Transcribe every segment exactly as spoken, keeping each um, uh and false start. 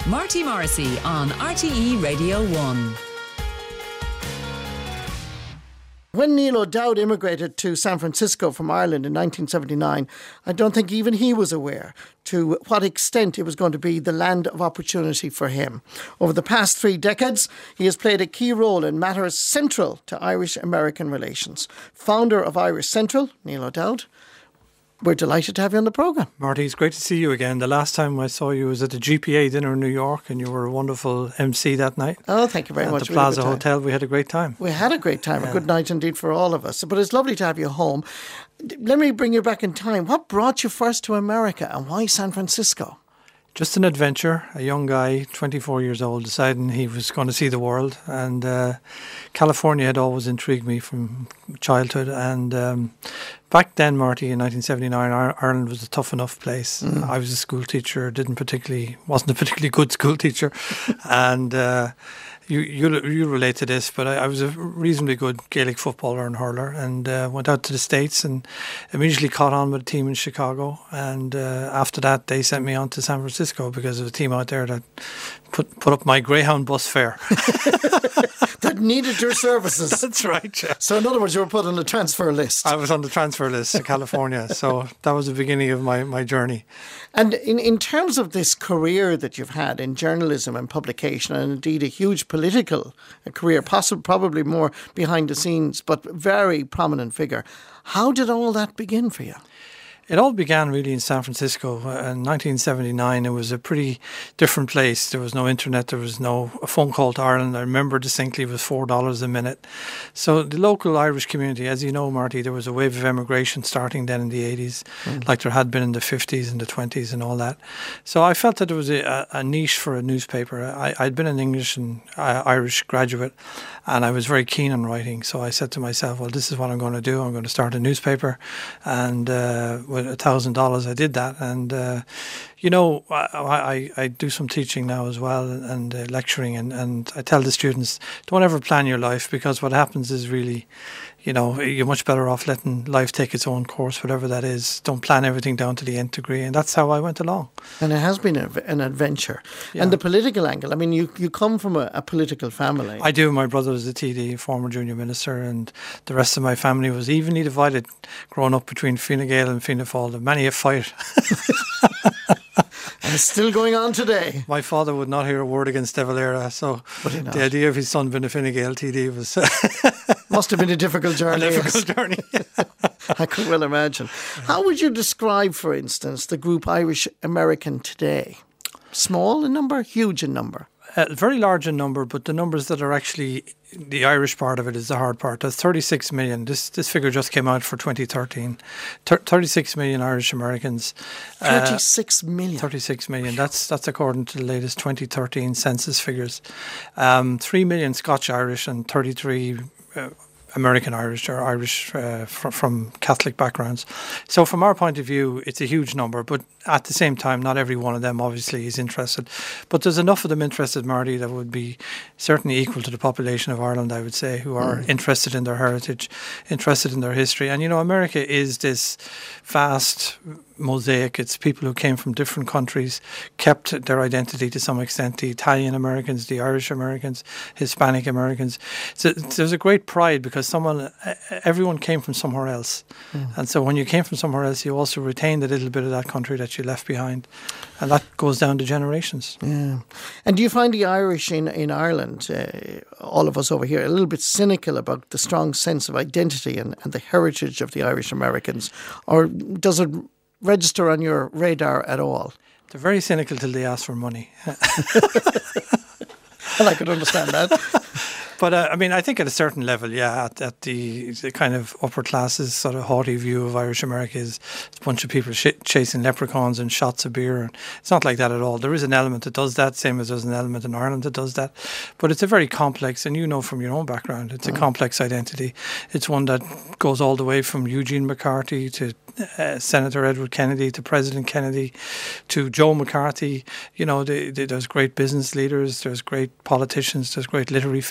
Marty Morrissey on R T E Radio one. When Neil O'Dowd immigrated to San Francisco from Ireland in nineteen seventy-nine, I don't think even he was aware to what extent it was going to be the land of opportunity for him. Over the past three decades, he has played a key role in matters central to Irish-American relations. Founder of Irish Central, Neil O'Dowd, we're delighted to have you on the programme. Marty, it's great to see you again. The last time I saw you was at the G P A dinner in New York, and you were a wonderful M C that night. Oh, thank you very at much. At the Plaza Hotel, we had a great time. We had a great time, yeah. a good night indeed for all of us. But it's lovely to have you home. Let me bring you back in time. What brought you first to America, and why San Francisco? Just an adventure. A young guy, twenty-four years old, deciding he was going to see the world. And uh, California had always intrigued me from childhood. And um, back then, Marty, in nineteen seventy-nine, Ireland was a tough enough place. Mm. I was a school teacher, didn't particularly, wasn't a particularly good school teacher. and uh, you, you you relate to this, but I, I was a reasonably good Gaelic footballer and hurler, and uh, went out to the States and immediately caught on with a team in Chicago. And uh, after that, they sent me on to San Francisco because of a team out there that put put up my Greyhound bus fare. That needed your services. That's right, yeah. So in other words, you were put on the transfer list. I was on the transfer list to California. So that was the beginning of my, my journey. And in, in terms of this career that you've had in journalism and publication, and indeed a huge political career, possibly probably more behind the scenes, but very prominent figure, how did all that begin for you? It all began really in San Francisco. Uh, in nineteen seventy-nine, it was a pretty different place. There was no internet. There was no a phone call to Ireland. I remember distinctly it was four dollars a minute. So the local Irish community, as you know, Marty, there was a wave of emigration starting then in the eighties, mm. like there had been in the fifties and the twenties and all that. So I felt that there was a, a niche for a newspaper. I, I'd been an English and uh, Irish graduate, and I was very keen on writing. So I said to myself, well, this is what I'm going to do. I'm going to start a newspaper. And uh, with a thousand dollars, I did that. And, uh, you know, I, I, I do some teaching now as well, and uh, lecturing. And, and I tell the students, don't ever plan your life, because what happens is really, you know, you're much better off letting life take its own course, whatever that is. Don't plan everything down to the nth degree. And that's how I went along. And it has been a, an adventure. Yeah. And the political angle, I mean, you, you come from a, a political family. I do. My brother was a T D, former junior minister, and the rest of my family was evenly divided growing up between Fine Gael and Fianna Fáil. Many a fight. And it's still going on today. My father would not hear a word against De Valera, so the idea of his son being a Fine Gael T D was... Must have been a difficult journey. A difficult yes. journey. I could well imagine. How would you describe, for instance, the group Irish American today? Small in number, huge in number? Uh, very large in number, but the numbers that are actually the Irish part of it is the hard part. That's thirty-six million. This this figure just came out for twenty thirteen. Thir- thirty-six million Irish Americans. thirty-six million. Uh, thirty-six million. That's that's according to the latest twenty thirteen census figures. Um, three million Scotch Irish and thirty-three uh, American Irish or Irish uh, fr- from Catholic backgrounds. So from our point of view, it's a huge number, but at the same time, not every one of them obviously is interested. But there's enough of them interested, Marty, that would be certainly equal to the population of Ireland, I would say, who are mm. interested in their heritage, interested in their history. And, you know, America is this vast mosaic. It's people who came from different countries, kept their identity to some extent, the Italian Americans, the Irish Americans, Hispanic Americans. So there's a great pride because someone, everyone came from somewhere else. Mm. And so when you came from somewhere else, you also retained a little bit of that country that you left behind. And that goes down to generations. Yeah. And do you find the Irish in, in Ireland, uh, all of us over here, a little bit cynical about the strong sense of identity and, and the heritage of the Irish Americans? Or does it register on your radar at all? They're very cynical till they ask for money. Well, I could understand that. But uh, I mean, I think at a certain level, yeah, at, at the, the kind of upper classes sort of haughty view of Irish America is a bunch of people sh- chasing leprechauns and shots of beer. It's not like that at all. There is an element that does that, same as there's an element in Ireland that does that. But it's a very complex, and you know from your own background, it's a mm. complex identity. It's one that goes all the way from Eugene McCarthy to uh, Senator Edward Kennedy to President Kennedy to Joe McCarthy. You know, they, they, there's great business leaders, there's great politicians, there's great literary figures. Eugene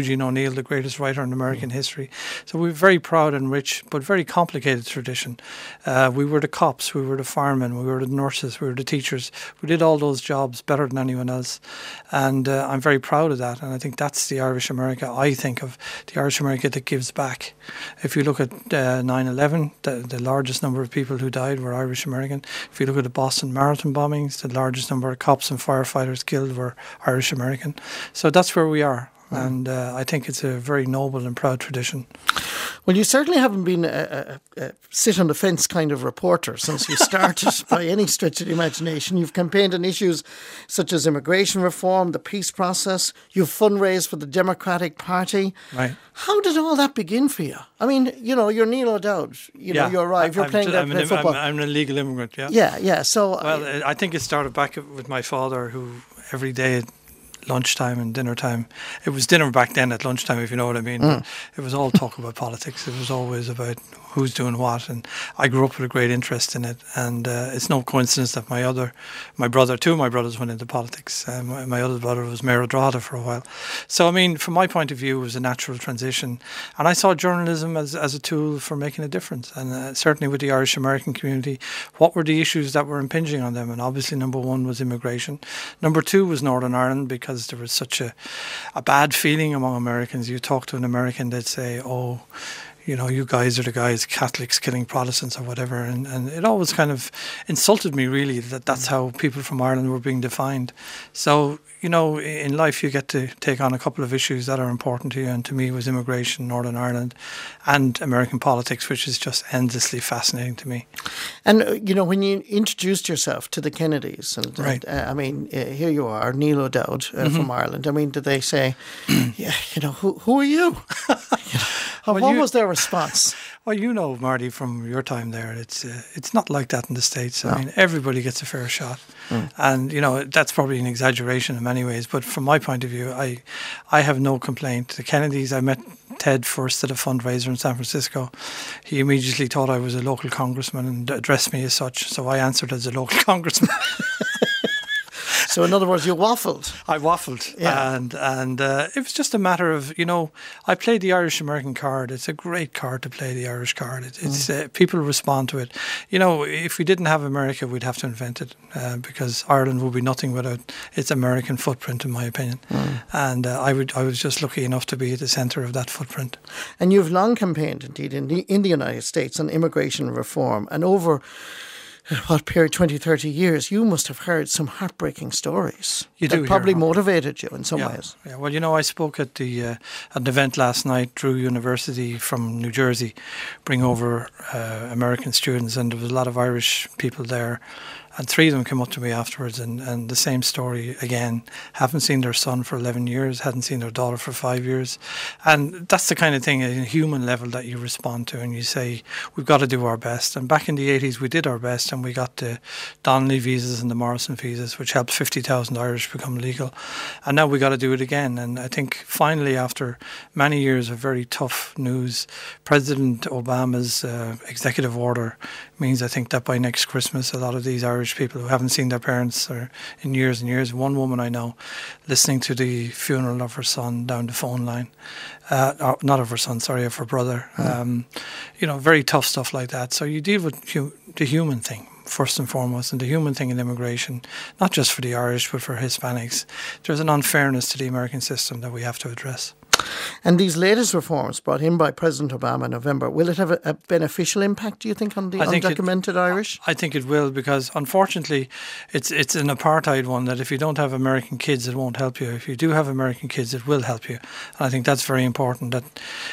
Eugene O'Neill, the greatest writer in American history. So we're very proud and rich, but very complicated tradition. Uh, we were the cops, we were the firemen, we were the nurses, we were the teachers. We did all those jobs better than anyone else. And uh, I'm very proud of that. And I think that's the Irish America, I think of the Irish America that gives back. If you look at uh, nine eleven, the, the largest number of people who died were Irish American. If you look at the Boston Marathon bombings, the largest number of cops and firefighters killed were Irish American. So that's where we are. Mm. And uh, I think it's a very noble and proud tradition. Well, you certainly haven't been a, a, a sit-on-the-fence kind of reporter since you started by any stretch of the imagination. You've campaigned on issues such as immigration reform, the peace process. You've fundraised for the Democratic Party. Right. How did all that begin for you? I mean, you know, you're Neil O'Dowd. You know, yeah. you arrive. You're I'm, playing I'm, that an, football. I'm, I'm an illegal immigrant, yeah. Yeah, yeah. So, well, uh, I think it started back with my father, who every day lunchtime and dinner time. It was dinner back then at lunchtime, if you know what I mean. Mm. It was all talk about politics. It was always about who's doing what, and I grew up with a great interest in it. And uh, it's no coincidence that my other, my brother, two of my brothers went into politics. Uh, my, my other brother was Mayor of Drogheda for a while. So I mean, from my point of view, it was a natural transition, and I saw journalism as as a tool for making a difference. And uh, certainly with the Irish American community, what were the issues that were impinging on them? And obviously, number one was immigration. Number two was Northern Ireland, because there was such a a bad feeling among Americans. You talk to an American, they'd say, "Oh, you know, you guys are the guys, Catholics killing Protestants or whatever." And, and it always kind of insulted me, really, that that's how people from Ireland were being defined. So, you know, in life you get to take on a couple of issues that are important to you. And to me was immigration, Northern Ireland, and American politics, which is just endlessly fascinating to me. And, uh, you know, when you introduced yourself to the Kennedys, and, right. and uh, I mean, uh, here you are, Neil O'Dowd uh, mm-hmm. from Ireland. I mean, did they say, yeah, you know, who, who are you? you know, well, what you, was their response? Well, you know, Marty, from your time there, it's uh, it's not like that in the States. I no. mean, everybody gets a fair shot. Mm. And, you know, that's probably an exaggeration in many ways. But from my point of view, I I have no complaint. The Kennedys, I met Ted first at a fundraiser in San Francisco. He immediately thought I was a local congressman and addressed me as such. So I answered as a local congressman. So in other words, you waffled. I waffled, yeah. and and uh, it was just a matter of, you know, I played the Irish American card. It's a great card to play, the Irish card. It, it's mm. uh, people respond to it. You know, if we didn't have America, we'd have to invent it, uh, because Ireland would be nothing without its American footprint, in my opinion. Mm. And uh, I would I was just lucky enough to be at the centre of that footprint. And you've long campaigned, indeed, in the in the United States on immigration reform, and over what period, twenty, thirty years, you must have heard some heartbreaking stories. You that do probably hear motivated you in some yeah, ways. Yeah. Well, you know, I spoke at the uh, at an event last night, Drew University from New Jersey, bring over uh, American students, and there was a lot of Irish people there. And three of them came up to me afterwards, and, and the same story again. Haven't seen their son for eleven years, hadn't seen their daughter for five years. And that's the kind of thing at a human level that you respond to, and you say, we've got to do our best. And back in the eighties, we did our best, and we got the Donnelly visas and the Morrison visas, which helped fifty thousand Irish become legal. And now we got to do it again. And I think finally, after many years of very tough news, President Obama's uh, executive order means, I think, that by next Christmas, a lot of these Irish people who haven't seen their parents or in years and years. One woman I know, listening to the funeral of her son down the phone line, uh, not of her son, sorry, of her brother. Mm. Um, you know, very tough stuff like that. So you deal with hu- the human thing first and foremost, and the human thing in immigration, not just for the Irish but for Hispanics. There's an unfairness to the American system that we have to address. And these latest reforms brought in by President Obama in November, will it have a, a beneficial impact, do you think, on the undocumented it, Irish? I think it will, because unfortunately it's it's an apartheid one, that if you don't have American kids, it won't help you. If you do have American kids, it will help you. And I think that's very important, that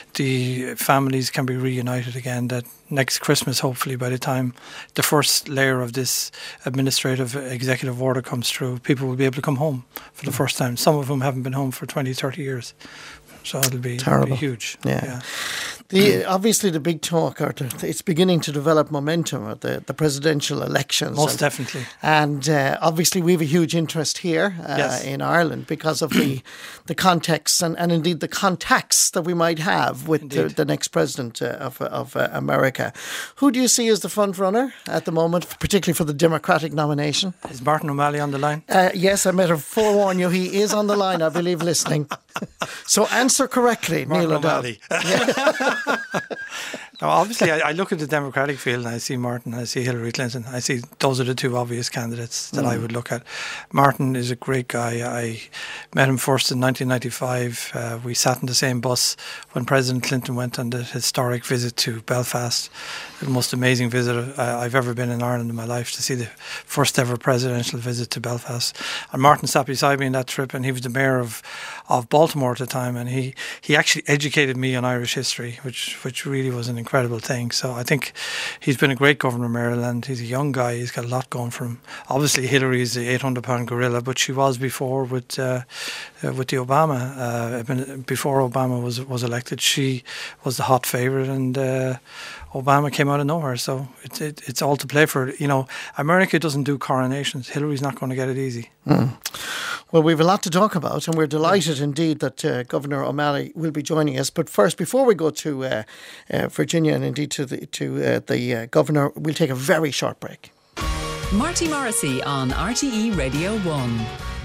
the families can be reunited again, that next Christmas, hopefully, by the time the first layer of this administrative executive order comes through, people will be able to come home for the mm. first time. Some of them haven't been home for twenty, thirty years. So it'll be, it'll be huge. Yeah. yeah. The, obviously, the big talk, or the, it's beginning to develop momentum at the, the presidential elections. Most and, definitely. And uh, obviously, we have a huge interest here uh, yes. in Ireland because of the the context and, and indeed the contacts that we might have with the, the next president uh, of, of uh, America. Who do you see as the front runner at the moment, particularly for the Democratic nomination? Is Martin O'Malley on the line? Uh, yes, I better forewarn you, he is on the line, I believe, listening. So answer correctly, Martin Neil O'Dowd. Yeah. Now, obviously, I, I look at the Democratic field and I see Martin, I see Hillary Clinton. I see those are the two obvious candidates that mm. I would look at. Martin is a great guy. I met him first in nineteen ninety-five. Uh, we sat in the same bus when President Clinton went on the historic visit to Belfast. The most amazing visit I've ever been in Ireland in my life, to see the first ever presidential visit to Belfast. And Martin sat beside me in that trip, and he was the mayor of, of Baltimore at the time, and he, he actually educated me on Irish history, which which really was an incredible thing. So I think he's been a great governor of Maryland. He's a young guy. He's got a lot going for him. Obviously, Hillary is the eight hundred pound gorilla, but she was before with uh, uh, with the Obama. Uh, before Obama was was elected, she was the hot favourite, and uh, Obama came out of nowhere. So it, it, it's all to play for. You know, America doesn't do coronations. Hillary's not going to get it easy. Mm. Well, we have a lot to talk about, and we're delighted indeed that uh, Governor O'Malley will be joining us. But first, before we go to uh, uh, Virginia and indeed to the to uh, the uh, Governor, we'll take a very short break. Marty Morrissey on R T E Radio one.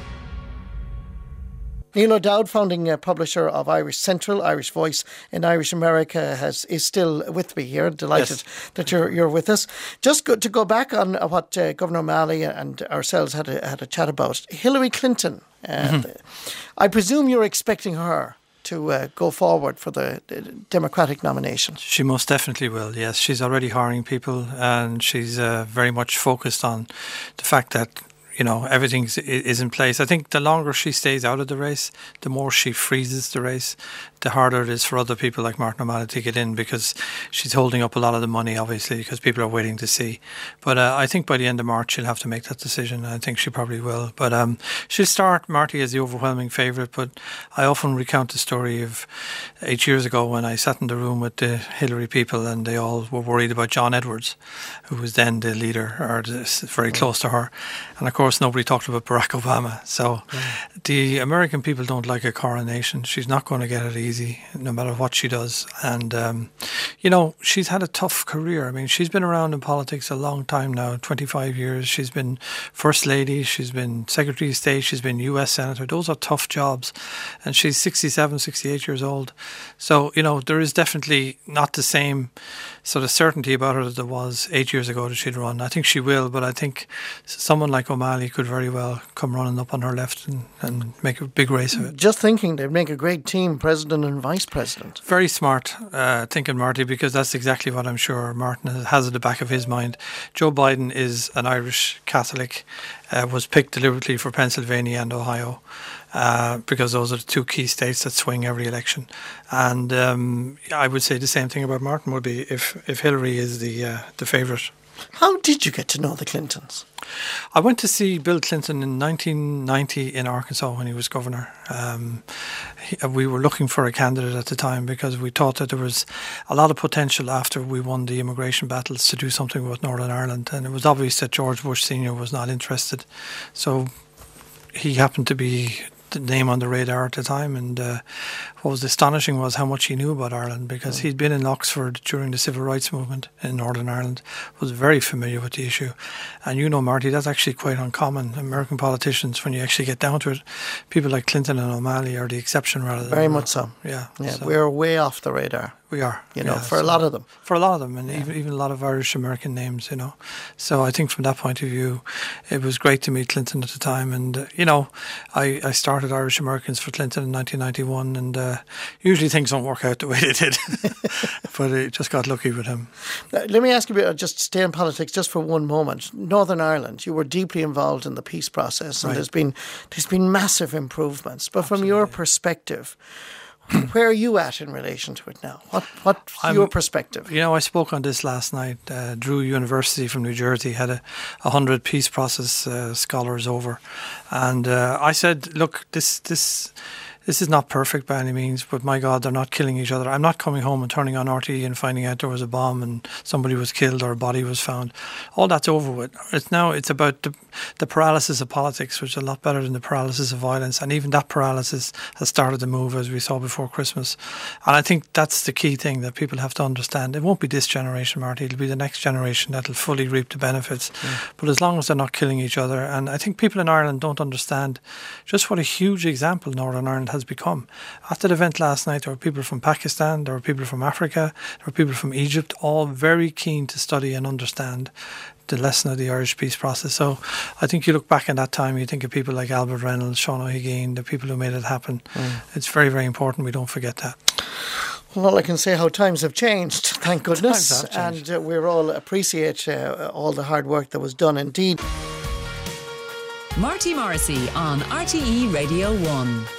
Neil O'Dowd, founding uh, publisher of Irish Central, Irish Voice in Irish America, has is still with me here. Delighted yes. that you're you're with us. Just go, to go back on what uh, Governor O'Malley and ourselves had a, had a chat about. Hillary Clinton, uh, mm-hmm. the, I presume you're expecting her to uh, go forward for the, the Democratic nomination. She most definitely will, yes. She's already hiring people, and she's uh, very much focused on the fact that, you know, everything is in place. I think the longer she stays out of the race, the more she freezes the race, the harder it is for other people like Martin O'Malley to get in, because she's holding up a lot of the money, obviously, because people are waiting to see. But uh, I think by the end of March, she'll have to make that decision. I think she probably will. But um, she'll start Marty as the overwhelming favourite. But I often recount the story of eight years ago when I sat in the room with the Hillary people, and they all were worried about John Edwards, who was then the leader, or very close to her. And of course, nobody talked about Barack Obama. So mm. the American people don't like a coronation. She's not going to get it easy, no matter what she does. And, um, you know, she's had a tough career. I mean, she's been around in politics a long time now, twenty-five years. She's been First Lady, she's been Secretary of State, she's been U S Senator. Those are tough jobs. And she's sixty-seven, sixty-eight years old. So, you know, there is definitely not the same sort of certainty about her that there was eight years ago that she'd run. I think she will, but I think someone like O'Malley could very well come running up on her left and, and make a big race of it. Just thinking they'd make a great team, president and vice president. Very smart uh, thinking, Marty, because that's exactly what I'm sure Martin has at the back of his mind. Joe Biden is an Irish Catholic, uh, was picked deliberately for Pennsylvania and Ohio. Uh, because those are the two key states that swing every election. And um, I would say the same thing about Martin would be if, if Hillary is the uh, the favourite. How did you get to know the Clintons? I went to see Bill Clinton in nineteen ninety in Arkansas when he was governor. Um, he, we were looking for a candidate at the time because we thought that there was a lot of potential after we won the immigration battles to do something with Northern Ireland. And it was obvious that George Bush Senior was not interested. So he happened to be the name on the radar at the time, and uh, what was astonishing was how much he knew about Ireland, because he'd been in Oxford during the civil rights movement in Northern Ireland, was very familiar with the issue. And you know, Marty, that's actually quite uncommon. American politicians, when you actually get down to it, people like Clinton and O'Malley are the exception rather than very much so. Yeah, yeah, so. We're way off the radar. We are, you know, yeah, for so a lot of them. For a lot of them, and yeah. even even a lot of Irish American names, you know. So I think from that point of view, it was great to meet Clinton at the time. And, uh, you know, I, I started Irish Americans for Clinton in nineteen ninety-one, and uh, usually things don't work out the way they did. But it just got lucky with him. Now, let me ask you about, just stay in politics just for one moment. Northern Ireland, you were deeply involved in the peace process, and right. there's been there's been massive improvements. But Absolutely. From your perspective, where are you at in relation to it now? What What's I'm, your perspective? You know, I spoke on this last night. Uh, Drew University from New Jersey had a, a hundred peace process uh, scholars over, and uh, I said, look, this this. This is not perfect by any means, but my God, they're not killing each other. I'm not coming home and turning on R T E and finding out there was a bomb and somebody was killed or a body was found. All that's over with. It's now it's about the, the paralysis of politics, which is a lot better than the paralysis of violence. And even that paralysis has started to move, as we saw before Christmas. And I think that's the key thing that people have to understand. It won't be this generation, Marty. It'll be the next generation that'll fully reap the benefits. Mm. But as long as they're not killing each other, and I think people in Ireland don't understand just what a huge example Northern Ireland has has become. At that event last night, there were people from Pakistan, there were people from Africa, there were people from Egypt, all very keen to study and understand the lesson of the Irish peace process. So I think you look back in that time, you think of people like Albert Reynolds, Sean O'Higgins, the people who made it happen. Mm. It's very, very important we don't forget that. Well, all I can say how times have changed, thank goodness. And uh, we all appreciate uh, all the hard work that was done indeed. Marty Morrissey on R T E Radio one.